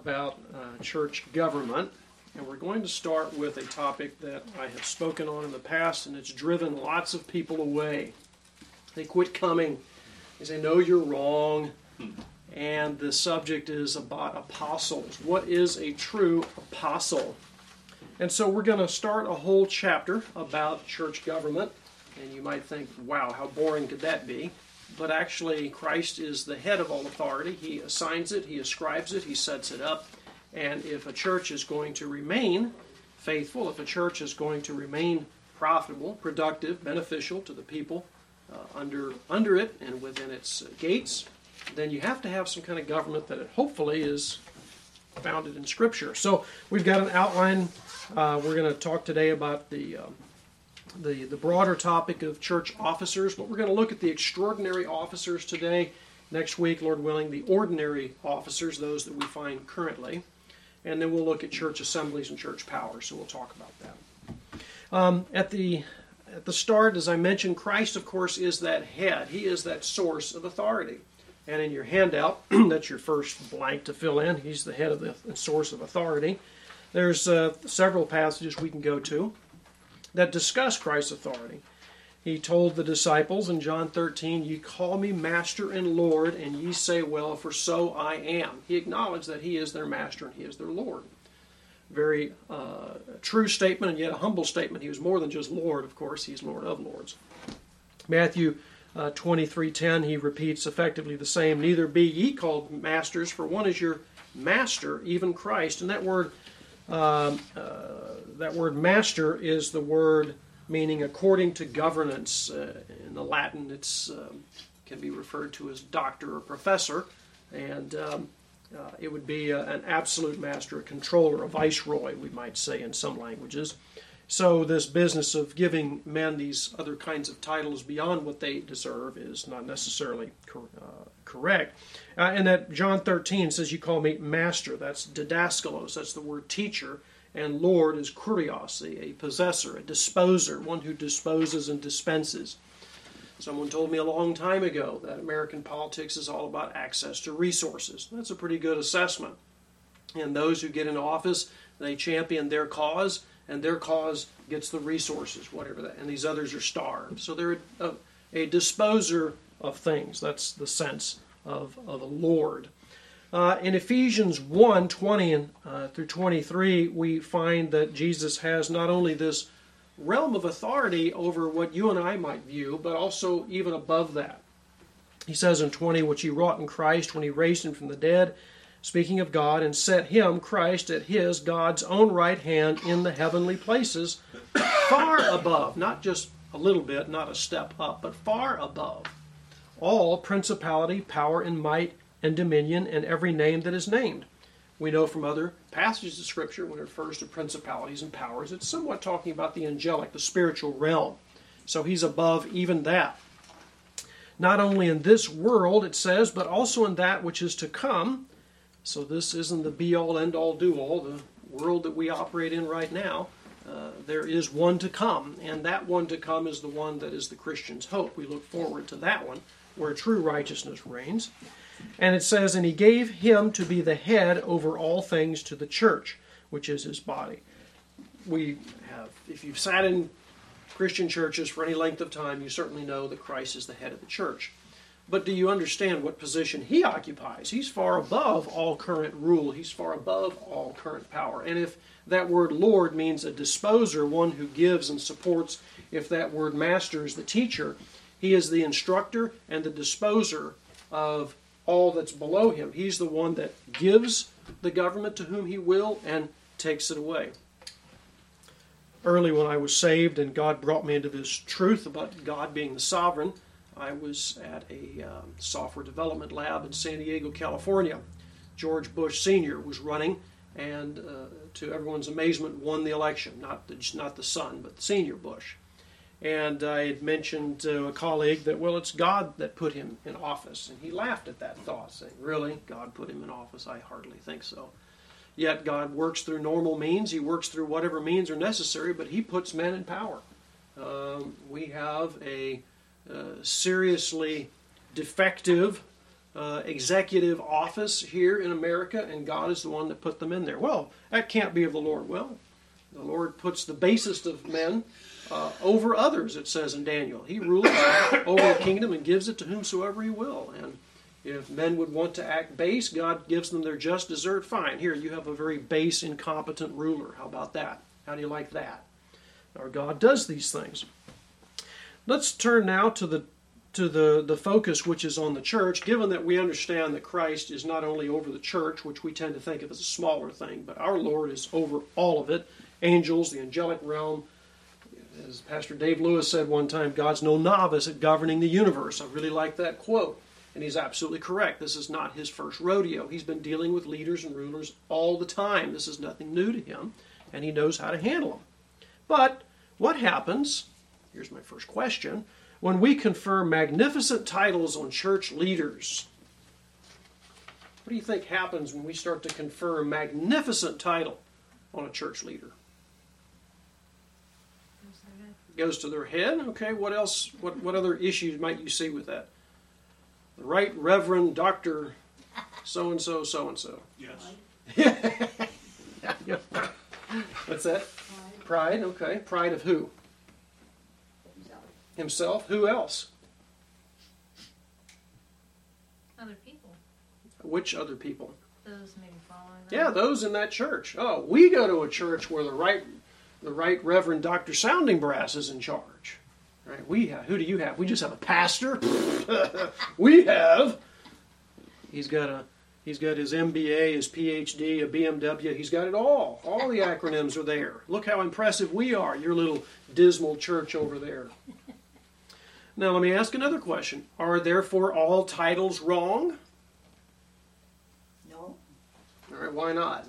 about church government, and we're going to start with a topic that I have spoken on in the past, and it's driven lots of people away. They quit coming. They say, no, you're wrong. And the subject is about apostles. What is a true apostle? And so we're going to start a whole chapter about church government. And you might think, wow, how boring could that be? But actually, Christ is the head of all authority. He assigns it, He ascribes it, He sets it up. And if a church is going to remain faithful, if a church is going to remain profitable, productive, beneficial to the people under it and within its gates, then you have to have some kind of government that hopefully is founded in Scripture. So we've got an outline. We're going to talk today about the broader topic of church officers, but we're going to look at the extraordinary officers today. Next week, Lord willing, the ordinary officers, those that we find currently. And then we'll look at church assemblies and church power, so we'll talk about that. At the start, as I mentioned, Christ, of course, is that head. He is that source of authority. And in your handout, that's your first blank to fill in. He's the head of the source of authority. There's several passages we can go to that discuss Christ's authority. He told the disciples in John 13, "Ye call me Master and Lord, and ye say, well, for so I am." He acknowledged that He is their Master and He is their Lord. Very true statement, and yet a humble statement. He was more than just Lord, of course. He's Lord of Lords. Matthew 23:10, He repeats effectively the same. "Neither be ye called masters, for one is your Master, even Christ." And that word master is the word meaning according to governance. In the Latin, it's can be referred to as doctor or professor, and it would be an absolute master, a controller, a viceroy, we might say in some languages. So this business of giving men these other kinds of titles beyond what they deserve is not necessarily correct. And that John 13 says, "You call me master." That's didaskalos, that's the word teacher. And Lord is kurios, a possessor, a disposer, one who disposes and dispenses. Someone told me a long time ago that American politics is all about access to resources. That's a pretty good assessment. And those who get into office, they champion their cause, and their cause gets the resources, whatever that. And these others are starved. So they're a disposer of things. That's the sense of a Lord. In Ephesians 1:20 through 23, we find that Jesus has not only this realm of authority over what you and I might view, but also even above that. He says in 20, "Which He wrought in Christ when He raised Him from the dead, speaking of God, and set Him, Christ, at His, God's own right hand in the heavenly places, far above," not just a little bit, not a step up, but far above, "all principality, power, and might, and dominion, and every name that is named." We know from other passages of Scripture, when it refers to principalities and powers, it's somewhat talking about the angelic, the spiritual realm. So He's above even that. Not only in this world, it says, but also in that which is to come. So this isn't the be-all, end-all, do-all, the world that we operate in right now. There is one to come, and that one to come is the one that is the Christian's hope. We look forward to that one, where true righteousness reigns. And it says, "And He gave Him to be the head over all things to the church, which is His body." We have, if you've sat in Christian churches for any length of time, you certainly know that Christ is the head of the church. But do you understand what position He occupies? He's far above all current rule. He's far above all current power. And if that word Lord means a disposer, one who gives and supports, if that word master is the teacher, He is the instructor and the disposer of all that's below Him. He's the one that gives the government to whom He will and takes it away. Early when I was saved and God brought me into this truth about God being the sovereign, I was at a software development lab in San Diego, California. George Bush Sr. was running, and to everyone's amazement, won the election. Not the son, but the senior Bush. And I had mentioned to a colleague that, well, it's God that put him in office. And he laughed at that thought, saying, "Really? God put him in office? I hardly think so." Yet God works through normal means. He works through whatever means are necessary, but He puts men in power. We have a seriously defective executive office here in America, and God is the one that put them in there. Well, that can't be of the Lord. Well, the Lord puts the basest of men over others, it says in Daniel. He rules over the kingdom and gives it to whomsoever he will. And if men would want to act base, God gives them their just desert. Fine. Here, you have a very base, incompetent ruler. How about that? How do you like that? Our God does these things. Let's turn now to the focus which is on the church, given that we understand that Christ is not only over the church, which we tend to think of as a smaller thing, but our Lord is over all of it. Angels, the angelic realm. As Pastor Dave Lewis said one time, God's no novice at governing the universe. I really like that quote. And he's absolutely correct. This is not his first rodeo. He's been dealing with leaders and rulers all the time. This is nothing new to him, and he knows how to handle them. But what happens, here's my first question, when we confer magnificent titles on church leaders? What do you think happens when we start to confer a magnificent title on a church leader? Goes to their head. Okay, what else? What other issues might you see with that? The Right Reverend Dr. So-and-so, so-and-so. Yes. What's that? Pride, okay. Pride of who? Himself. Who else? Other people. Which other people? Those maybe following them. Yeah, those in that church. Oh, we go to a church where the Right Reverend Dr. Sounding Brass is in charge. Right? We have. Who do you have? We just have a pastor. We have. He's got his MBA, his PhD, a BMW. He's got it all. All the acronyms are there. Look how impressive we are. Your little dismal church over there. Now let me ask another question. Are therefore all titles wrong? No. All right. Why not?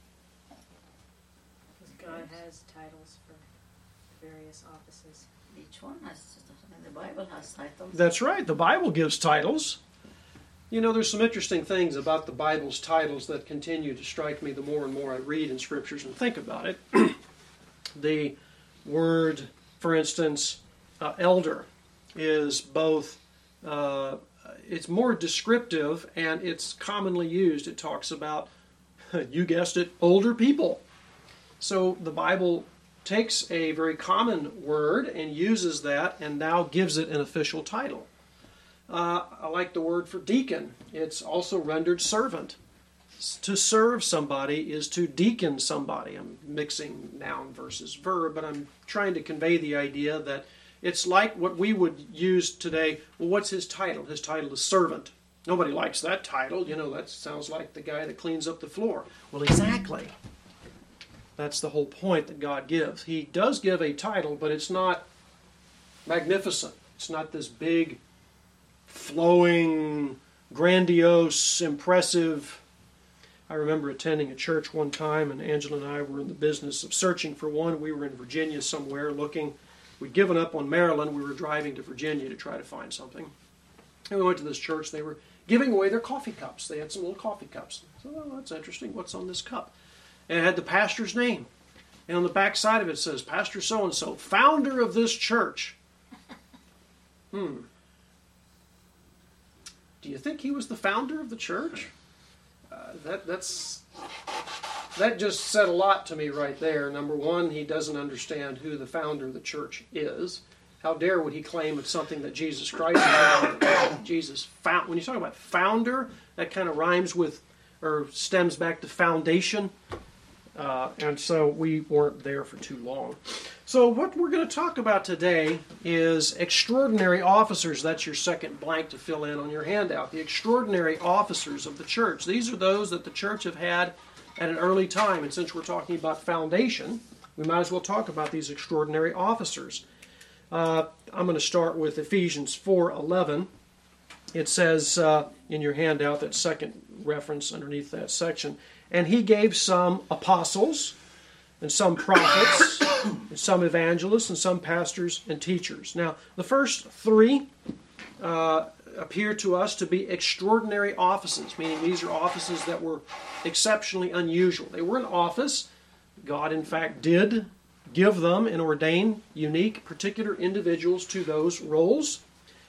God has titles for various offices. Each one has, the Bible has titles. That's right. The Bible gives titles. You know, there's some interesting things about the Bible's titles that continue to strike me the more and more I read in Scriptures and think about it. The word, for instance, elder is both, it's more descriptive and it's commonly used. It talks about, you guessed it, older people. So the Bible takes a very common word and uses that and now gives it an official title. I like the word for deacon. It's also rendered servant. To serve somebody is to deacon somebody. I'm mixing noun versus verb, but I'm trying to convey the idea that it's like what we would use today. Well, what's his title? His title is servant. Nobody likes that title. You know, that sounds like the guy that cleans up the floor. Well, exactly. That's the whole point that God gives. He does give a title, but it's not magnificent. It's not this big, flowing, grandiose, impressive. I remember attending a church one time, and Angela and I were in the business of searching for one. We were in Virginia somewhere looking. We'd given up on Maryland. We were driving to Virginia to try to find something. And we went to this church. They were giving away their coffee cups. They had some little coffee cups. So, oh, that's interesting. What's on this cup? And it had the pastor's name. And on the back side of it says, Pastor so-and-so, founder of this church. Do you think he was the founder of the church? That just said a lot to me right there. Number one, he doesn't understand who the founder of the church is. How dare would he claim it's something that Jesus Christ founded? Jesus found. When you talk about founder, that kind of rhymes with or stems back to foundation. And so we weren't there for too long. So what we're going to talk about today is extraordinary officers. That's your second blank to fill in on your handout. The extraordinary officers of the church. These are those that the church have had at an early time. And since we're talking about foundation, we might as well talk about these extraordinary officers. I'm going to start with Ephesians 4:11. It says in your handout, that second reference underneath that section, and he gave some apostles, and some prophets, and some evangelists, and some pastors and teachers. Now, the first three appear to us to be extraordinary offices, meaning these are offices that were exceptionally unusual. They were an office. God, in fact, did give them and ordain unique, particular individuals to those roles.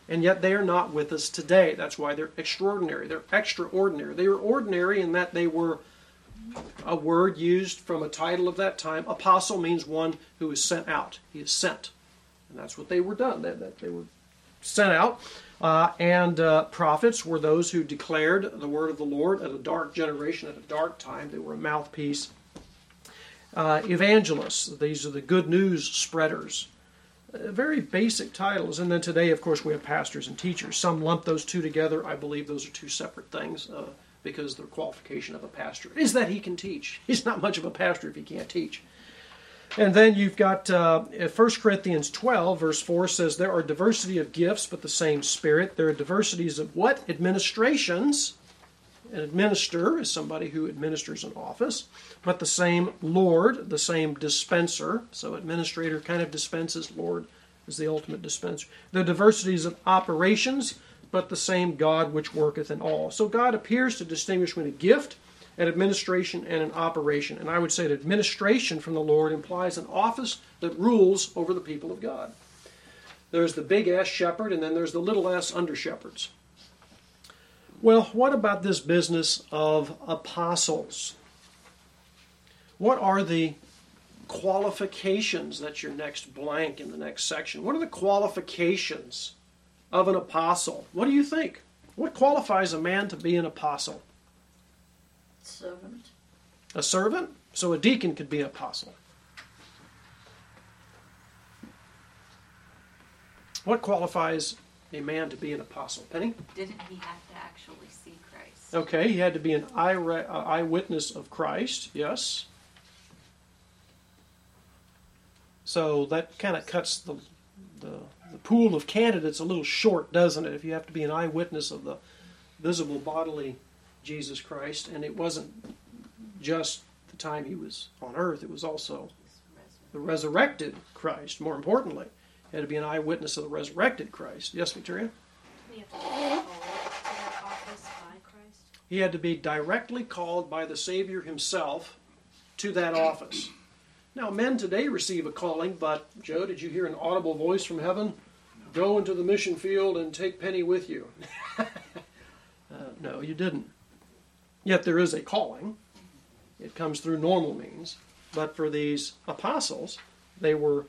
and yet they are not with us today. That's why they're extraordinary. They're extraordinary. They were ordinary in that they were a word used from a title of that time. Apostle means one who is sent out. He is sent. And that's what they were done. They were sent out. And prophets were those who declared the word of the Lord at a dark generation, at a dark time. They were a mouthpiece. Evangelists, these are the good news spreaders. Very basic titles. And then today, of course, we have pastors and teachers. Some lump those two together. I believe those are two separate things because the qualification of a pastor is that he can teach. He's not much of a pastor if he can't teach. And then you've got 1 Corinthians 12, verse 4 says, there are diversity of gifts, but the same Spirit. There are diversities of what? Administrations. An administrator is somebody who administers an office, but the same Lord, the same dispenser. So administrator kind of dispenses, Lord is the ultimate dispenser. There are diversities of operations, but the same God which worketh in all. So God appears to distinguish between a gift, an administration, and an operation. And I would say that administration from the Lord implies an office that rules over the people of God. There's the big S shepherd, and then there's the little s under shepherds. Well, what about this business of apostles? What are the qualifications? That's your next blank in the next section. What are the qualifications of an apostle? What do you think? What qualifies a man to be an apostle? Servant. A servant? So a deacon could be an apostle. What qualifies a man to be an apostle? Penny? Didn't he have to actually see Christ? Okay, he had to be an eyewitness of Christ, yes. So that kind of cuts the pool of candidates a little short, doesn't it? If you have to be an eyewitness of the visible bodily Jesus Christ, and it wasn't just the time he was on earth, it was also the resurrected Christ, more importantly. He had to be an eyewitness of the resurrected Christ. Yes, Victoria? We have to be called to that office by Christ. He had to be directly called by the Savior himself to that office. Now, men today receive a calling, but, Joe, did you hear an audible voice from heaven? Go into the mission field and take Penny with you. No, you didn't. Yet there is a calling. It comes through normal means. But for these apostles, they were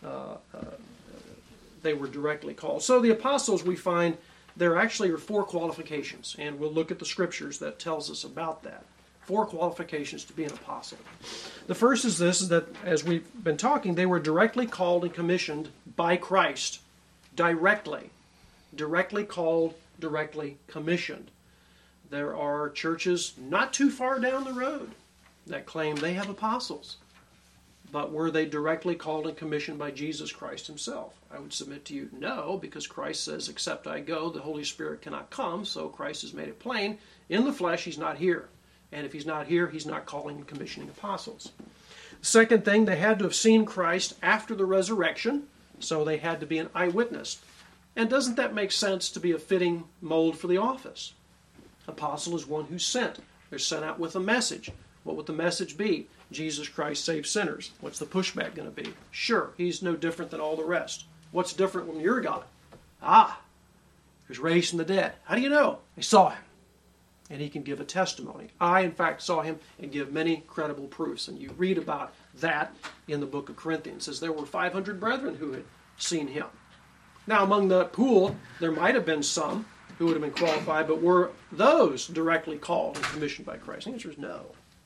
directly called. So the apostles, we find there actually are 4 qualifications, and we'll look at the scriptures that tells us about that. 4 qualifications to be an apostle. The first is this, is that as we've been talking, they were directly called and commissioned by Christ. Directly. Directly called, directly commissioned. There are churches not too far down the road that claim they have apostles. But were they directly called and commissioned by Jesus Christ himself? I would submit to you, no, because Christ says, except I go, the Holy Spirit cannot come. So Christ has made it plain. In the flesh, he's not here. And if he's not here, he's not calling and commissioning apostles. Second thing, they had to have seen Christ after the resurrection, so they had to be an eyewitness. And doesn't that make sense to be a fitting mold for the office? Apostle is one who's sent. They're sent out with a message. What would the message be? Jesus Christ saves sinners. What's the pushback going to be? Sure, he's no different than all the rest. What's different when you're God? He was raised from the dead. How do you know? I saw him. And he can give a testimony. I, in fact, saw him and give many credible proofs. And you read about that in the book of Corinthians. It says there were 500 brethren who had seen him. Now, among the pool, there might have been some who would have been qualified, but were those directly called and commissioned by Christ? The answer is no.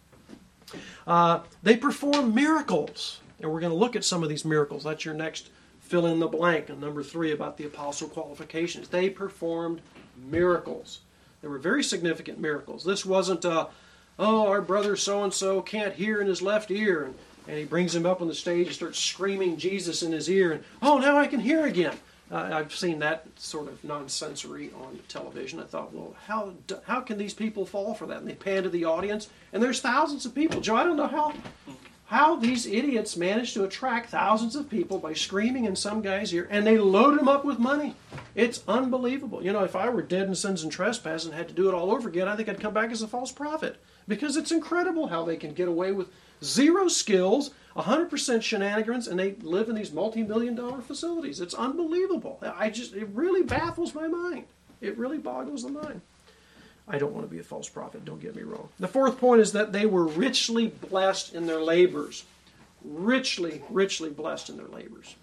They perform miracles. And we're going to look at some of these miracles. That's your next fill in the blank. And number 3 about the apostle qualifications. They performed miracles. There were very significant miracles. This wasn't, our brother so-and-so can't hear in his left ear. And he brings him up on the stage and starts screaming Jesus in his ear. And, now I can hear again. I've seen that sort of nonsensory on television. I thought, well, how can these people fall for that? And they pan to the audience, and there's thousands of people. Joe, I don't know how these idiots manage to attract thousands of people by screaming in some guy's ear, and they load him up with money. It's unbelievable. You know, if I were dead in sins and trespasses and had to do it all over again, I think I'd come back as a false prophet. Because it's incredible how they can get away with zero skills, 100% shenanigans, and they live in these multi-million-dollar facilities. It's unbelievable. It really baffles my mind. It really boggles the mind. I don't want to be a false prophet, don't get me wrong. The fourth point is that they were richly blessed in their labors. Richly, richly blessed in their labors.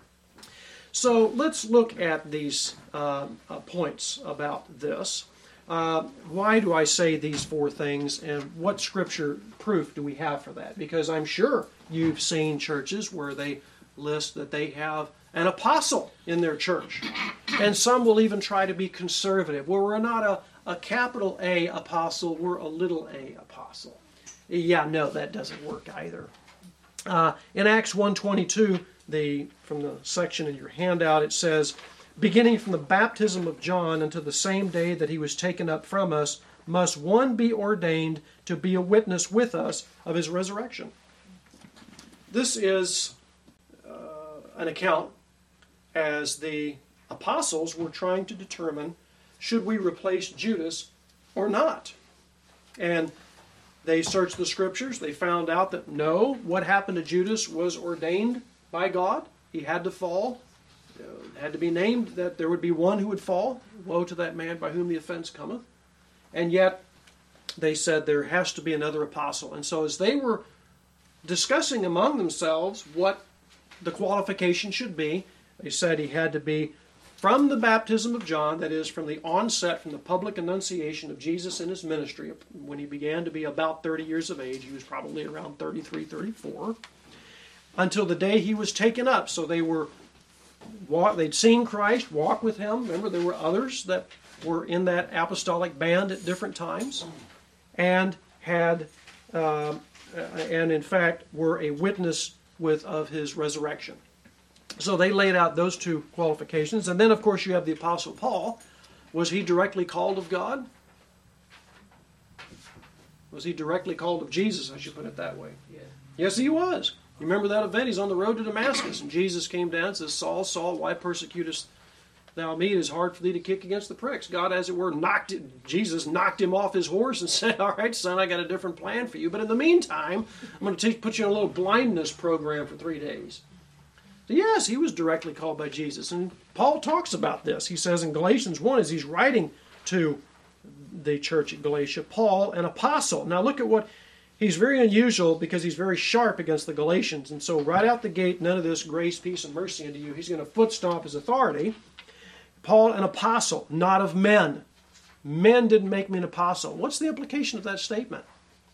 So let's look at these points about this. Why do I say these four things, and what scripture proof do we have for that? Because I'm sure you've seen churches where they list that they have an apostle in their church. And some will even try to be conservative. Well, we're not a capital A apostle, we're a little a apostle. Yeah, no, that doesn't work either. In Acts 1:22, from the section in your handout, it says, beginning from the baptism of John until the same day that he was taken up from us, must one be ordained to be a witness with us of his resurrection. This is an account as the apostles were trying to determine, should we replace Judas or not? And they searched the scriptures. They found out that no, what happened to Judas was ordained by God. He had to fall. It had to be named that there would be one who would fall. Woe to that man by whom the offense cometh. And yet they said there has to be another apostle. And so as they were discussing among themselves what the qualification should be, they said he had to be from the baptism of John, that is, from the onset, from the public annunciation of Jesus in his ministry, when he began to be about 30 years of age. He was probably around 33, 34, until the day he was taken up. So they'd seen Christ, walk with him. Remember, there were others that were in that apostolic band at different times, and in fact were a witness of his resurrection. So they laid out those two qualifications. And then, of course, you have the Apostle Paul. Was he directly called of God? Was he directly called of Jesus, I should put it that way? Yeah. Yes, he was. You remember that event? He's on the road to Damascus, and Jesus came down and says, Saul, Saul, why persecutest thou me? It is hard for thee to kick against the pricks. God, as it were, Jesus knocked him off his horse and said, all right, son, I got a different plan for you. But in the meantime, I'm going to put you on a little blindness program for 3 days. So yes, he was directly called by Jesus. And Paul talks about this. He says in Galatians 1, as he's writing to the church at Galatia, Paul, an apostle. Now look at what, he's very unusual because he's very sharp against the Galatians. And so right out the gate, none of this grace, peace, and mercy unto you. He's going to foot stomp his authority. Paul, an apostle, not of men. Men didn't make me an apostle. What's the implication of that statement?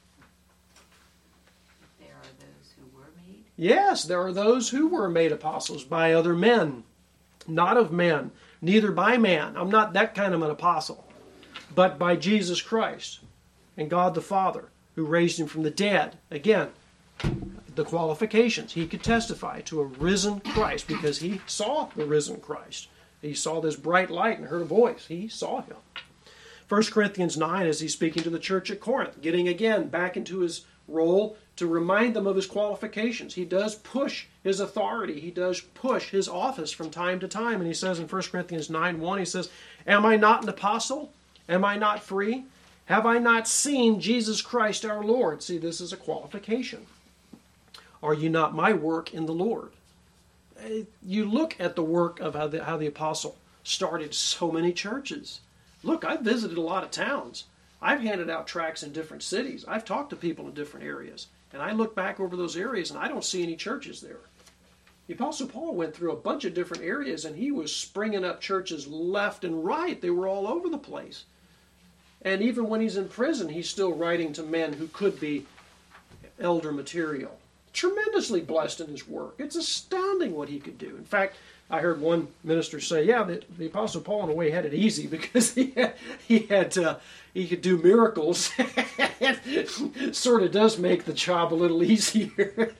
Yes, there are those who were made apostles by other men, not of men, neither by man. I'm not that kind of an apostle, but by Jesus Christ and God the Father, who raised him from the dead. Again, the qualifications. He could testify to a risen Christ because he saw the risen Christ. He saw this bright light and heard a voice. He saw him. 1 Corinthians 9, as he's speaking to the church at Corinth, getting again back into his role to remind them of his qualifications. He does push his authority. He does push his office from time to time. And he says in 1 Corinthians 9:1, he says, am I not an apostle? Am I not free? Have I not seen Jesus Christ our Lord? See, this is a qualification. Are you not my work in the Lord? You look at the work of how the apostle started so many churches. Look, I've visited a lot of towns. I've handed out tracts in different cities. I've talked to people in different areas. And I look back over those areas and I don't see any churches there. The Apostle Paul went through a bunch of different areas and he was springing up churches left and right. They were all over the place. And even when he's in prison, he's still writing to men who could be elder material. Tremendously blessed in his work. It's astounding what he could do. In fact, I heard one minister say, yeah, the Apostle Paul in a way had it easy because he could do miracles. It sort of does make the job a little easier.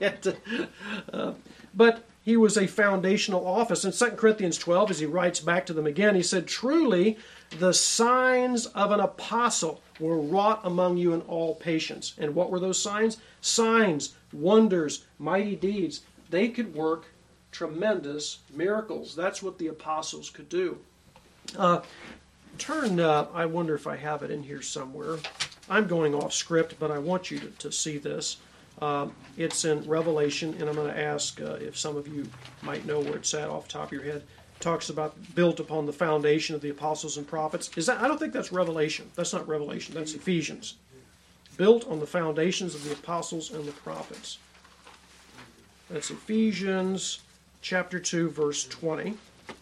But he was a foundational office. In 2 Corinthians 12, as he writes back to them again, he said, truly, the signs of an apostle were wrought among you in all patience. And what were those signs? Signs, wonders, mighty deeds. They could work tremendous miracles. That's what the apostles could do. I wonder if I have it in here somewhere. I'm going off script, but I want you to see this. It's in Revelation, and I'm going to ask if some of you might know where it's at off the top of your head. It talks about built upon the foundation of the apostles and prophets. I don't think that's Revelation. That's not Revelation. That's Ephesians. Built on the foundations of the apostles and the prophets. That's Ephesians chapter 2, verse 20.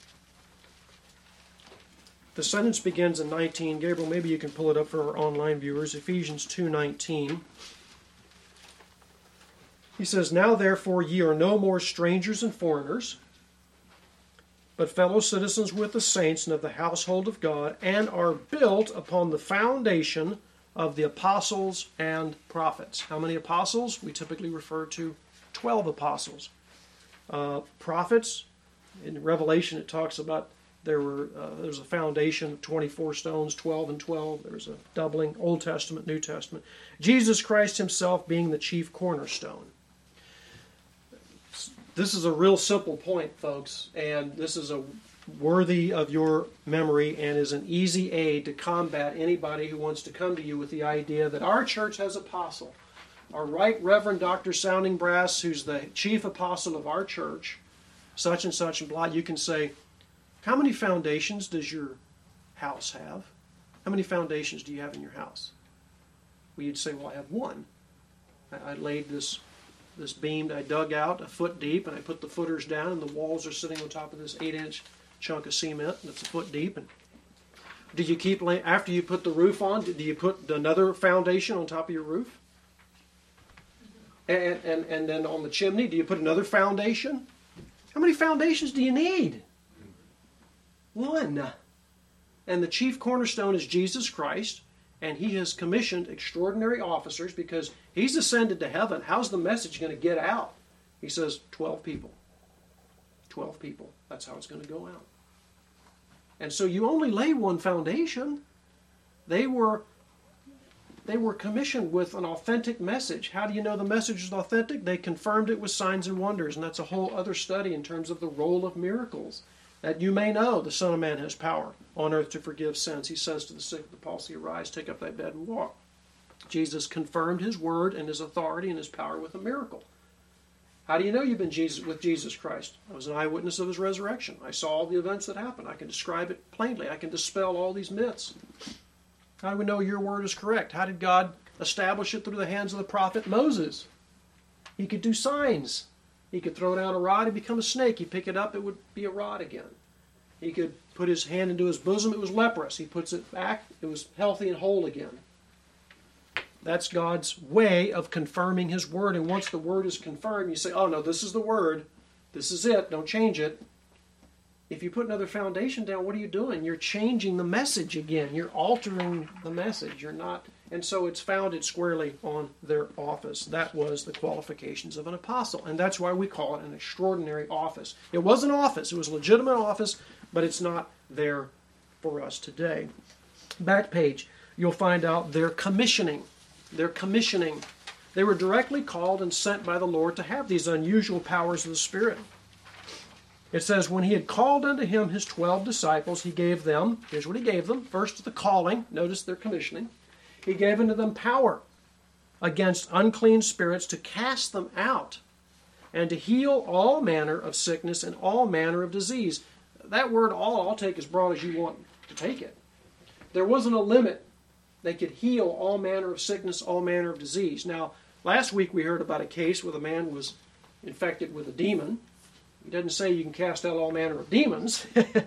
The sentence begins in 19. Gabriel, maybe you can pull it up for our online viewers. Ephesians 2:19. He says, "Now therefore ye are no more strangers and foreigners, but fellow citizens with the saints and of the household of God, and are built upon the foundation of the apostles and prophets." How many apostles? We typically refer to 12 apostles. Prophets, in Revelation it talks about there's a foundation of 24 stones, 12 and 12. There's a doubling, Old Testament, New Testament. Jesus Christ himself being the chief cornerstone. This is a real simple point, folks, and this is a worthy of your memory and is an easy aid to combat anybody who wants to come to you with the idea that our church has apostle. Our Right Reverend Dr. Sounding Brass, who's the chief apostle of our church, such and such and blah, you can say, how many foundations does your house have? How many foundations do you have in your house? Well, you'd say, well, I have one. I laid this beam I dug out a foot deep, and I put the footers down, and the walls are sitting on top of this 8-inch chunk of cement that's a foot deep. And do you keep after you put the roof on? Do you put another foundation on top of your roof? And then on the chimney, do you put another foundation? How many foundations do you need? One. And the chief cornerstone is Jesus Christ. And he has commissioned extraordinary officers because he's ascended to heaven. How's the message going to get out? He says 12 people. 12 people. That's how it's going to go out. And so you only lay one foundation. They were commissioned with an authentic message. How do you know the message is authentic? They confirmed it with signs and wonders. And that's a whole other study in terms of the role of miracles. That you may know the Son of Man has power on earth to forgive sins. He says to the sick of the palsy, arise, take up thy bed and walk. Jesus confirmed his word and his authority and his power with a miracle. How do you know you've been with Jesus Christ? I was an eyewitness of his resurrection. I saw all the events that happened. I can describe it plainly. I can dispel all these myths. How do we know your word is correct? How did God establish it through the hands of the prophet Moses? He could do signs. He could throw down a rod and become a snake. He'd pick it up, it would be a rod again. He could put his hand into his bosom, it was leprous. He puts it back, it was healthy and whole again. That's God's way of confirming his word. And once the word is confirmed, you say, oh no, this is the word. This is it. Don't change it. If you put another foundation down, what are you doing? You're changing the message again. You're altering the message. You're not. And so it's founded squarely on their office. That was the qualifications of an apostle. And that's why we call it an extraordinary office. It was an office. It was a legitimate office, but it's not there for us today. Back page, you'll find out their commissioning. Their commissioning. They were directly called and sent by the Lord to have these unusual powers of the Spirit. It says, when he had called unto him his 12 disciples, he gave them, here's what he gave them. First, the calling. Notice their commissioning. He gave unto them power against unclean spirits to cast them out and to heal all manner of sickness and all manner of disease. That word all, I'll take as broad as you want to take it. There wasn't a limit. They could heal all manner of sickness, all manner of disease. Now, last week we heard about a case where the man was infected with a demon. He doesn't say you can cast out all manner of demons.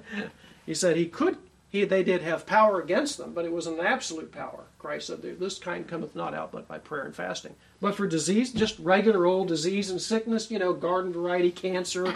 He said they did have power against them, but it was an absolute power. Christ said, this kind cometh not out but by prayer and fasting. But for disease, just regular old disease and sickness, garden variety cancer,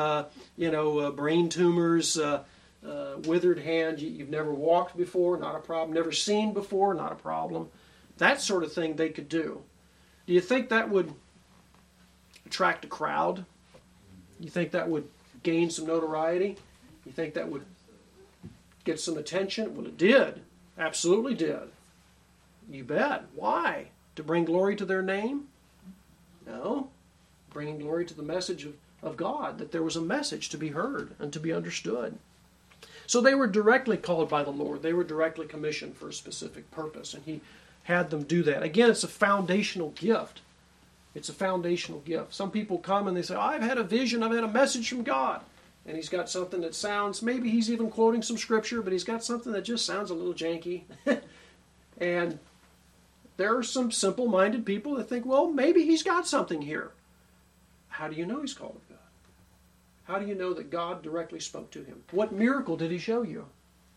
brain tumors, withered hand, you've never walked before, not a problem. Never seen before, not a problem. That sort of thing they could do. Do you think that would attract a crowd? You think that would gain some notoriety? You think that would get some attention? Well, it did. Absolutely did. You bet. Why? To bring glory to their name? No. Bringing glory to the message of God, that there was a message to be heard and to be understood. So they were directly called by the Lord. They were directly commissioned for a specific purpose, and he had them do that. Again, it's a foundational gift. It's a foundational gift. Some people come and they say, I've had a vision, I've had a message from God. And he's got something that sounds, maybe he's even quoting some scripture, but he's got something that just sounds a little janky. And there are some simple-minded people that think, well, maybe he's got something here. How do you know he's called of God? How do you know that God directly spoke to him? What miracle did he show you?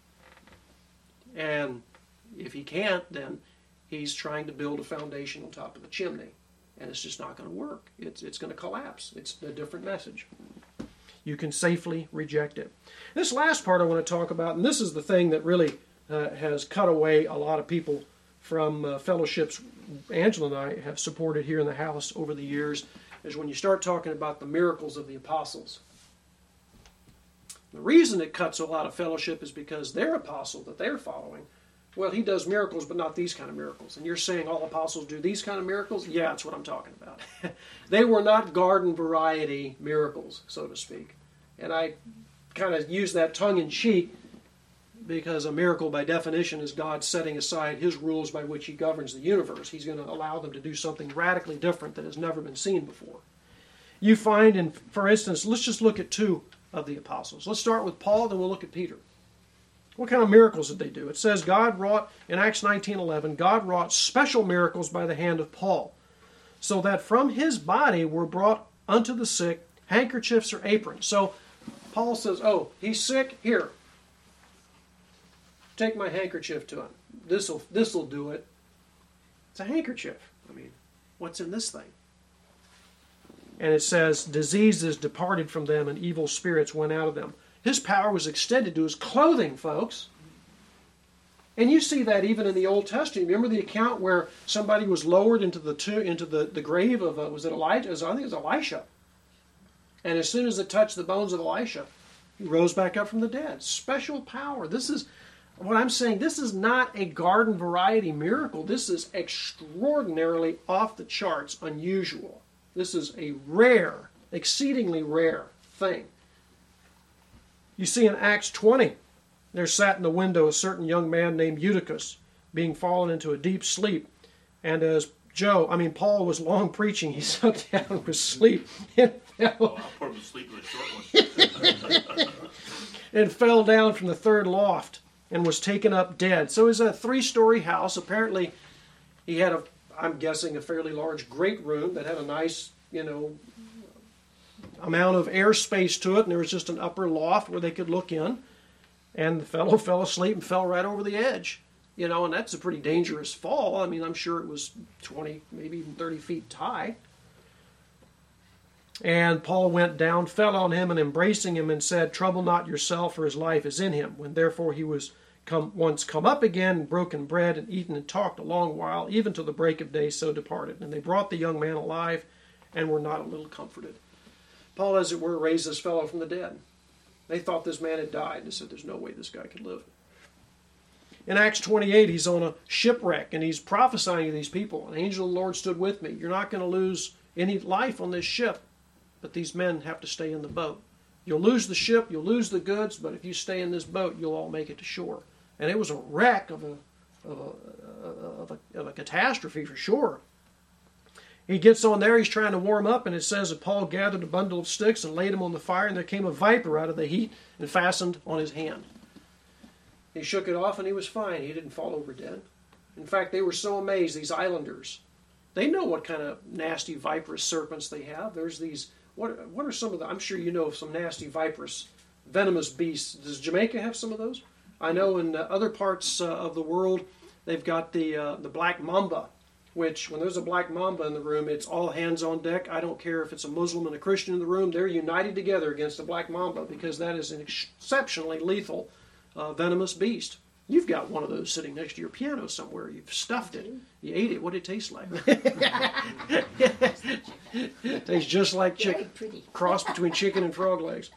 And if he can't, then he's trying to build a foundation on top of the chimney. And it's just not going to work. It's going to collapse. It's a different message. You can safely reject it. This last part I want to talk about, and this is the thing that really has cut away a lot of people from fellowships Angela and I have supported here in the house over the years, is when you start talking about the miracles of the apostles. The reason it cuts a lot of fellowship is because their apostle that they're following, well, he does miracles, but not these kind of miracles. And you're saying all apostles do these kind of miracles? Yeah, that's what I'm talking about. They were not garden variety miracles, so to speak. And I kind of use that tongue-in-cheek because a miracle by definition is God setting aside his rules by which he governs the universe. He's going to allow them to do something radically different that has never been seen before. You find, in, for instance, let's just look at two of the apostles. Let's start with Paul, then we'll look at Peter. What kind of miracles did they do? It says God wrought, in Acts 19:11, God wrought special miracles by the hand of Paul, so that from his body were brought unto the sick handkerchiefs or aprons. So Paul says, oh, he's sick? Here. Take my handkerchief to him. This'll do it. It's a handkerchief. I mean, what's in this thing? And it says, diseases departed from them and evil spirits went out of them. His power was extended to his clothing, folks. And you see that even in the Old Testament. Remember the account where somebody was lowered into the grave of, was it Elijah? I think it was Elisha. And as soon as it touched the bones of Elisha, he rose back up from the dead. Special power. This is what I'm saying. This is not a garden variety miracle. This is extraordinarily off the charts, unusual. This is a rare, exceedingly rare thing. You see in Acts 20, there sat in the window a certain young man named Eutychus, being fallen into a deep sleep. And as Paul was long preaching, he sat down with sleep and fell. I'll put him to sleep with a short one. And fell down from the third loft and was taken up dead. So it was a 3-story house. Apparently, he had I'm guessing, a fairly large great room that had a nice, amount of airspace to it, and there was just an upper loft where they could look in. And the fellow fell asleep and fell right over the edge. And that's a pretty dangerous fall. I mean, I'm sure it was 20, maybe even 30 feet high. And Paul went down, fell on him, and embracing him, and said, trouble not yourself, for his life is in him. When therefore he was once come up again, and broken bread, and eaten and talked a long while, even till the break of day, so departed. And they brought the young man alive, and were not a little comforted. Paul, as it were, raised this fellow from the dead. They thought this man had died. They said, there's no way this guy could live. In Acts 28, he's on a shipwreck, and he's prophesying to these people. An angel of the Lord stood with me. You're not going to lose any life on this ship, but these men have to stay in the boat. You'll lose the ship, you'll lose the goods, but if you stay in this boat, you'll all make it to shore. And it was a wreck of a catastrophe for sure. He gets on there, he's trying to warm up, and it says that Paul gathered a bundle of sticks and laid them on the fire, and there came a viper out of the heat and fastened on his hand. He shook it off, and he was fine. He didn't fall over dead. In fact, they were so amazed, these islanders. They know what kind of nasty viperous serpents they have. There's these, what are some of the, I'm sure you know of some nasty viperous, venomous beasts. Does Jamaica have some of those? I know in other parts of the world, they've got the black mamba, which when there's a black mamba in the room, it's all hands on deck. I don't care if it's a Muslim and a Christian in the room. They're united together against a black mamba because that is an exceptionally lethal venomous beast. You've got one of those sitting next to your piano somewhere. You've stuffed it. You ate it. What did it taste like? It tastes just like chicken. Cross between chicken and frog legs.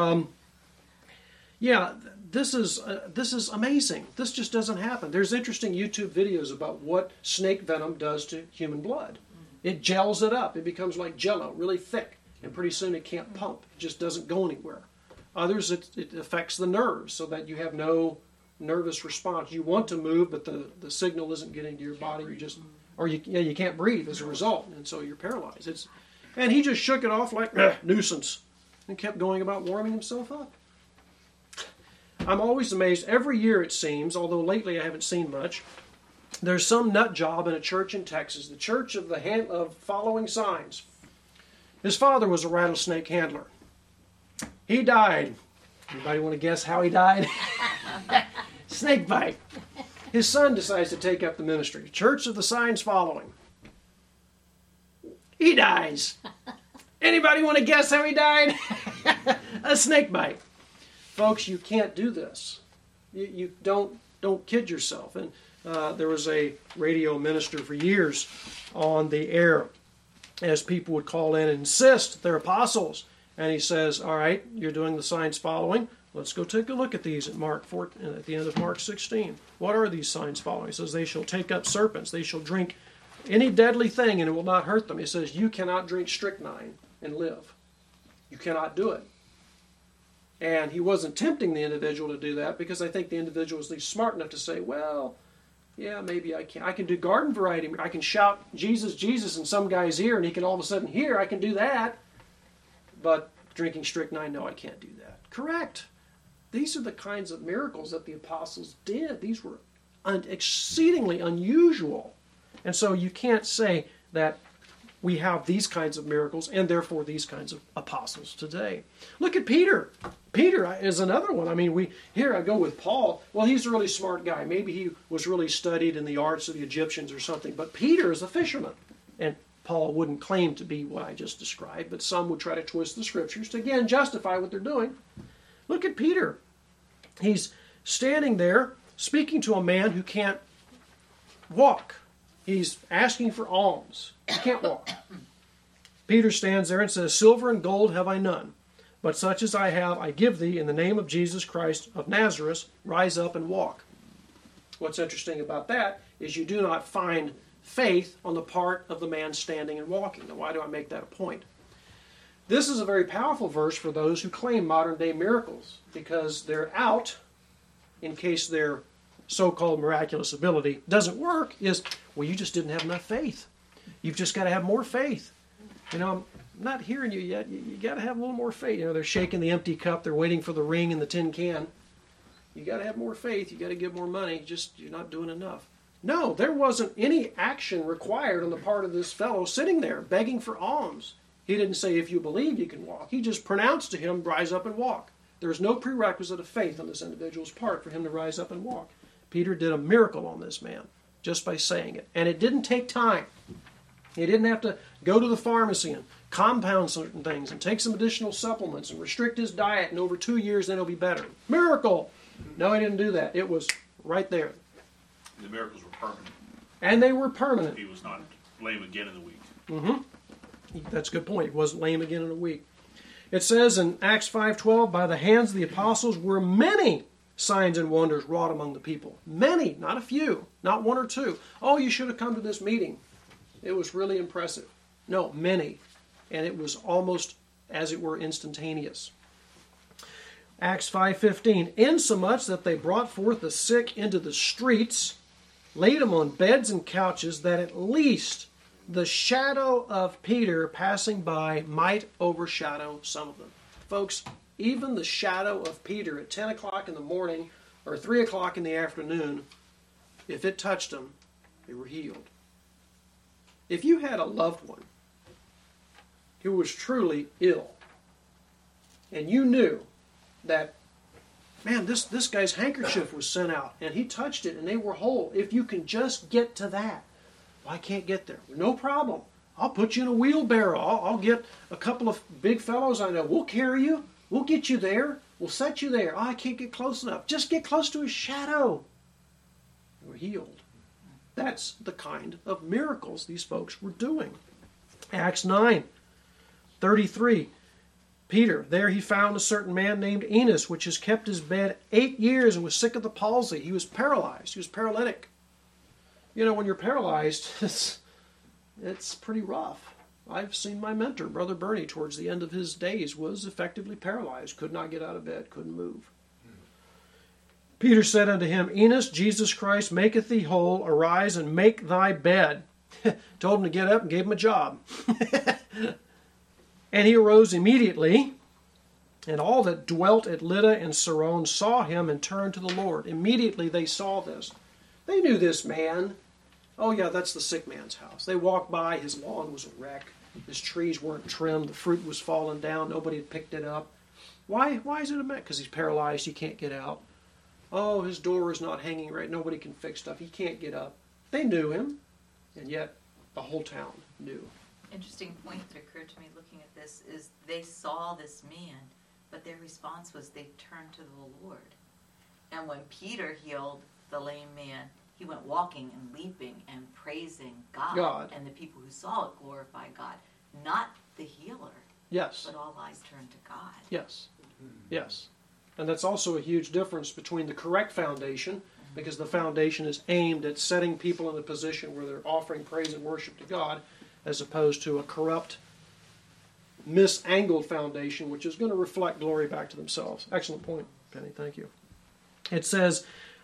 This is amazing. This just doesn't happen. There's interesting YouTube videos about what snake venom does to human blood. It gels it up. It becomes like Jell-O, really thick. And pretty soon it can't pump. It just doesn't go anywhere. Others, it affects the nerves so that you have no nervous response. You want to move, but the signal isn't getting to your body. You can't breathe as a result, and so you're paralyzed. And he just shook it off like nuisance and kept going about warming himself up. I'm always amazed. Every year it seems, although lately I haven't seen much, there's some nut job in a church in Texas, the Church of the Following Signs. His father was a rattlesnake handler. He died. Anybody want to guess how he died? Snake bite. His son decides to take up the ministry. Church of the Signs Following. He dies. Anybody want to guess how he died? A snake bite. Folks, you can't do this. You don't kid yourself. And there was a radio minister for years on the air as people would call in and insist they're apostles. And he says, all right, you're doing the signs following. Let's go take a look at these at at the end of Mark 16. What are these signs following? He says, they shall take up serpents. They shall drink any deadly thing and it will not hurt them. He says, you cannot drink strychnine and live. You cannot do it. And he wasn't tempting the individual to do that because I think the individual was at least smart enough to say, well, yeah, maybe I can. I can do garden variety. I can shout Jesus, Jesus in some guy's ear and he can all of a sudden hear. I can do that. But drinking strychnine, no, I can't do that. Correct. These are the kinds of miracles that the apostles did. These were exceedingly unusual. And so you can't say that we have these kinds of miracles and therefore these kinds of apostles today. Look at Peter. Peter is another one. I mean, here I go with Paul. Well, he's a really smart guy. Maybe he was really studied in the arts of the Egyptians or something. But Peter is a fisherman. And Paul wouldn't claim to be what I just described, but some would try to twist the scriptures to, again, justify what they're doing. Look at Peter. He's standing there speaking to a man who can't walk. He's asking for alms. He can't walk. Peter stands there and says, silver and gold have I none, but such as I have I give thee in the name of Jesus Christ of Nazareth, rise up and walk. What's interesting about that is you do not find faith on the part of the man standing and walking. Now, why do I make that a point? This is a very powerful verse for those who claim modern-day miracles because they're out in case their so-called miraculous ability doesn't work is, well, you just didn't have enough faith. You've just got to have more faith. You know, I'm not hearing you yet. You got to have a little more faith. You know, they're shaking the empty cup. They're waiting for the ring in the tin can. You got to have more faith. You got to give more money. Just, you're not doing enough. No, there wasn't any action required on the part of this fellow sitting there begging for alms. He didn't say, if you believe you can walk. He just pronounced to him, rise up and walk. There was no prerequisite of faith on this individual's part for him to rise up and walk. Peter did a miracle on this man just by saying it. And it didn't take time. He didn't have to go to the pharmacy and compound certain things and take some additional supplements and restrict his diet, and over 2 years then he'll be better. Miracle! No, he didn't do that. It was right there. The miracles were permanent. And they were permanent. He was not lame again in the week. Mm-hmm. That's a good point. He wasn't lame again in a week. It says in Acts 5:12, by the hands of the apostles were many signs and wonders wrought among the people. Many, not a few, not one or two. Oh, you should have come to this meeting. It was really impressive. No, many. And it was almost, as it were, instantaneous. Acts 5:15, insomuch that they brought forth the sick into the streets, laid them on beds and couches, that at least the shadow of Peter passing by might overshadow some of them. Folks, even the shadow of Peter at 10 o'clock in the morning or 3 o'clock in the afternoon, if it touched them, they were healed. If you had a loved one who was truly ill, and you knew that, man, this guy's handkerchief was sent out, and he touched it, and they were whole. If you can just get to that, well, I can't get there. No problem. I'll put you in a wheelbarrow. I'll get a couple of big fellows I know. We'll carry you. We'll get you there. We'll set you there. Oh, I can't get close enough. Just get close to his shadow. They were healed. That's the kind of miracles these folks were doing. Acts 9:33. Peter, there he found a certain man named Enos, which has kept his bed 8 years and was sick of the palsy. He was paralyzed. He was paralytic. You know, when you're paralyzed, it's pretty rough. I've seen my mentor, Brother Bernie, towards the end of his days, was effectively paralyzed, could not get out of bed, couldn't move. Peter said unto him, Enos, Jesus Christ maketh thee whole. Arise and make thy bed. Told him to get up and gave him a job. And he arose immediately, and all that dwelt at Lydda and Saron saw him and turned to the Lord. Immediately they saw this. They knew this man. Oh yeah, that's the sick man's house. They walked by, his lawn was a wreck. His trees weren't trimmed, the fruit was falling down, nobody had picked it up. Why is it a mess? Because he's paralyzed, he can't get out. Oh, his door is not hanging right, nobody can fix stuff, he can't get up. They knew him, and yet the whole town knew. Interesting point that occurred to me looking at this is they saw this man, but their response was they turned to the Lord. And when Peter healed the lame man, he went walking and leaping and praising God. And the people who saw it glorified God. Not the healer, Yes. but all eyes turned to God. Yes. Yes. And that's also a huge difference between the correct foundation, because the foundation is aimed at setting people in a position where they're offering praise and worship to God, as opposed to a corrupt, misangled foundation, which is going to reflect glory back to themselves. Excellent point, Penny. Thank you. It says,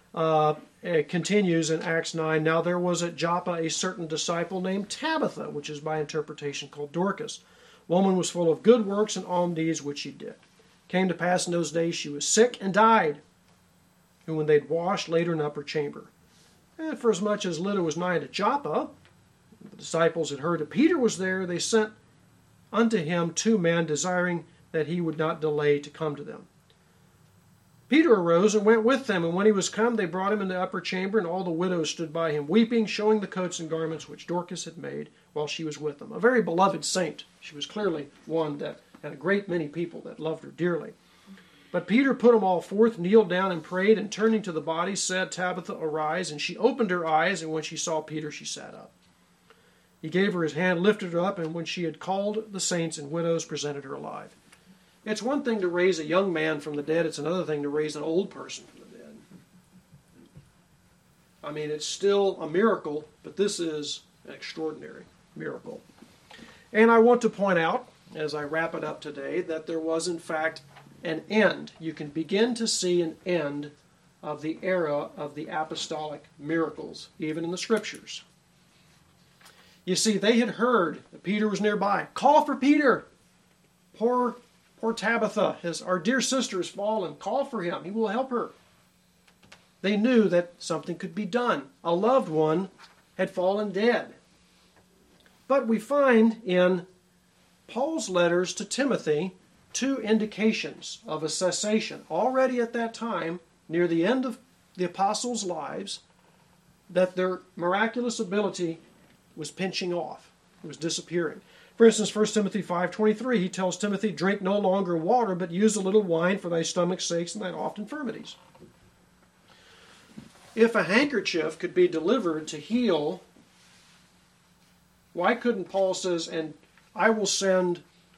it continues in Acts 9, Now there was at Joppa a certain disciple named Tabitha, which is by interpretation called Dorcas. Woman was full of good works and alms deeds which she did. Came to pass in those days she was sick and died. And when they'd washed, laid her in an upper chamber. And for as much as Lydda was nigh to Joppa, the disciples had heard that Peter was there, they sent unto him 2 men, desiring that he would not delay to come to them. Peter arose and went with them, and when he was come, they brought him into the upper chamber, and all the widows stood by him, weeping, showing the coats and garments which Dorcas had made while she was with them. A very beloved saint. She was clearly one that had a great many people that loved her dearly. But Peter put them all forth, kneeled down and prayed, and turning to the body, said, Tabitha, arise. And she opened her eyes, and when she saw Peter, she sat up. He gave her his hand, lifted her up, and when she had called the saints and widows, presented her alive. It's one thing to raise a young man from the dead. It's another thing to raise an old person from the dead. I mean, it's still a miracle, but this is an extraordinary miracle. And I want to point out, as I wrap it up today, that there was, in fact, an end. You can begin to see an end of the era of the apostolic miracles, even in the Scriptures. You see, they had heard that Peter was nearby. Call for Peter! Poor Tabitha, our dear sister, has fallen. Call for him. He will help her. They knew that something could be done. A loved one had fallen dead. But we find in Paul's letters to Timothy 2 indications of a cessation. Already at that time, near the end of the apostles' lives, that their miraculous ability was pinching off. It was disappearing. For instance, 1 Timothy 5:23, he tells Timothy, drink no longer water, but use a little wine for thy stomach's sakes and thine oft infirmities. If a handkerchief could be delivered to heal, why couldn't Paul says, and I will send,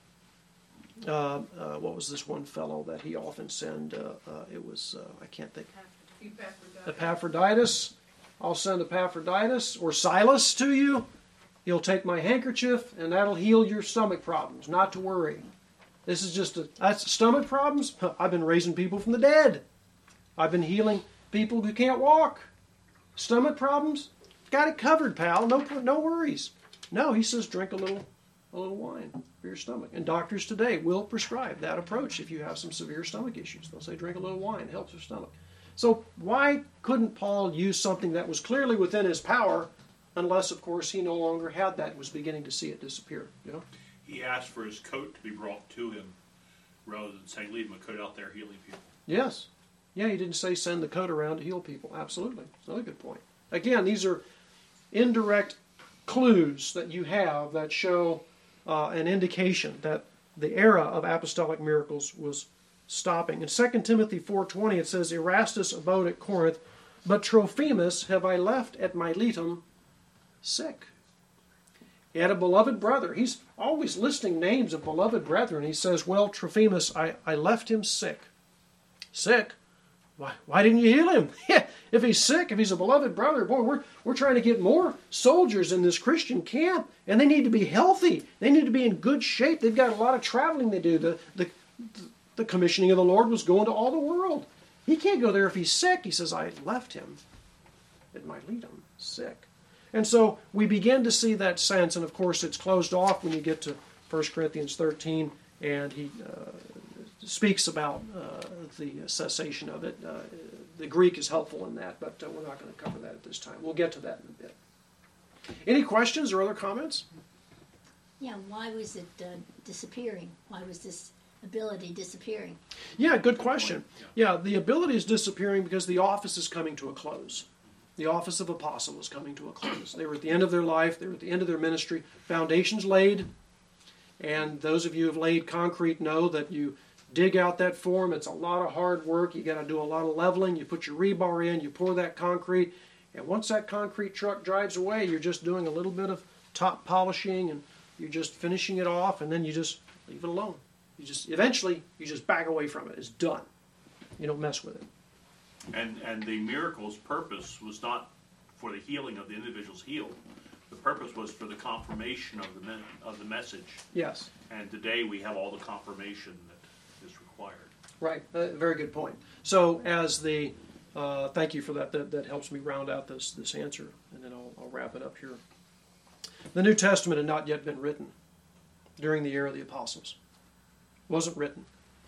what was this one fellow that he often sent? It was, I can't think. Epaphroditus. I'll send Epaphroditus or Silas to you. He'll take my handkerchief, and that'll heal your stomach problems. Not to worry. This is just that's stomach problems? I've been raising people from the dead. I've been healing people who can't walk. Stomach problems? Got it covered, pal. No worries. No, he says drink a little wine for your stomach. And doctors today will prescribe that approach if you have some severe stomach issues. They'll say drink a little wine. It helps your stomach. So why couldn't Paul use something that was clearly within his power, unless, of course, he no longer had that and was beginning to see it disappear? You know? He asked for his coat to be brought to him rather than saying leave him a coat out there healing people. Yes. Yeah, he didn't say send the coat around to heal people. Absolutely. It's another good point. Again, these are indirect clues that you have that show an indication that the era of apostolic miracles was stopping. In 2 Timothy 4:20 it says, Erastus abode at Corinth, but Trophimus have I left at Miletum sick. He had a beloved brother. He's always listing names of beloved brethren. He says, well, Trophimus, I left him sick. Sick? Why didn't you heal him? If he's sick, if he's a beloved brother, boy, we're trying to get more soldiers in this Christian camp, and they need to be healthy. They need to be in good shape. They've got a lot of traveling they do. The commissioning of the Lord was going to all the world. He can't go there if he's sick. He says, I left him. It might lead him sick. And so we begin to see that sense, and of course it's closed off when you get to 1 Corinthians 13, and he speaks about the cessation of it. The Greek is helpful in that, but we're not going to cover that at this time. We'll get to that in a bit. Any questions or other comments? Yeah, why was it disappearing? Why was this ability disappearing? Yeah, good question. Yeah, the ability is disappearing because the office is coming to a close. The office of apostle is coming to a close. They were at the end of their life. They were at the end of their ministry. Foundations laid. And those of you who have laid concrete know that you dig out that form. It's a lot of hard work. You got to do a lot of leveling. You put your rebar in. You pour that concrete. And once that concrete truck drives away, you're just doing a little bit of top polishing, and you're just finishing it off, and then you just leave it alone. Eventually, you just back away from it. It's done. You don't mess with it. And the miracle's purpose was not for the healing of the individuals healed. The purpose was for the confirmation of the message. Yes. And today we have all the confirmation that is required. Right. Very good point. So as the thank you for that. That helps me round out this answer, and then I'll wrap it up here. The New Testament had not yet been written during the era of the apostles. It wasn't written.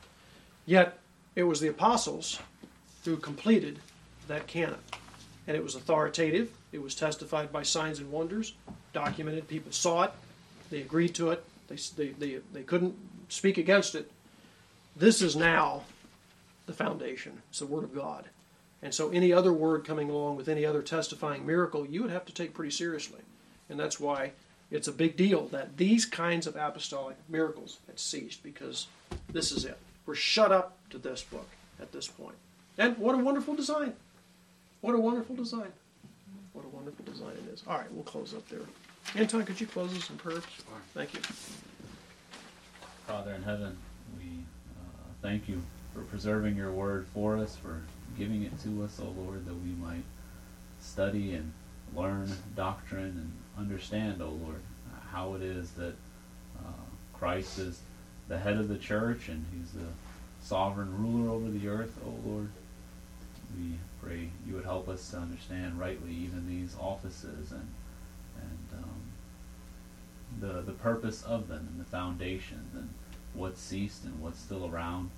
Yet it was the apostles who completed that canon. And it was authoritative. It was testified by signs and wonders, documented. People saw it. They agreed to it. They couldn't speak against it. This is now the foundation. It's the Word of God. And so any other word coming along with any other testifying miracle, you would have to take pretty seriously. And that's why it's a big deal that these kinds of apostolic miracles had ceased, because this is it. We're shut up to this book at this point. And what a wonderful design. What a wonderful design. What a wonderful design it is. All right, we'll close up there. Anton, could you close us in prayer? Thank you. Father in heaven, we thank you for preserving your word for us, for giving it to us, O Lord, that we might study and learn doctrine and understand, O Lord, how it is that Christ is the head of the church and he's the sovereign ruler over the earth, O Lord. We pray you would help us to understand rightly even these offices and the purpose of them and the foundations and what ceased and what's still around.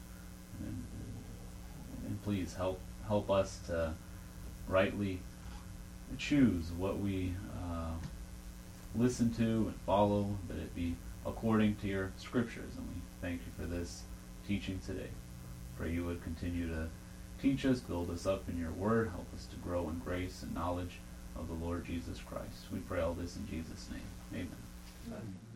And please help us to rightly choose what we listen to and follow, that it be according to your scriptures. And we thank you for this teaching today. Pray you would continue to teach us, build us up in your word, help us to grow in grace and knowledge of the Lord Jesus Christ. We pray all this in Jesus' name. Amen.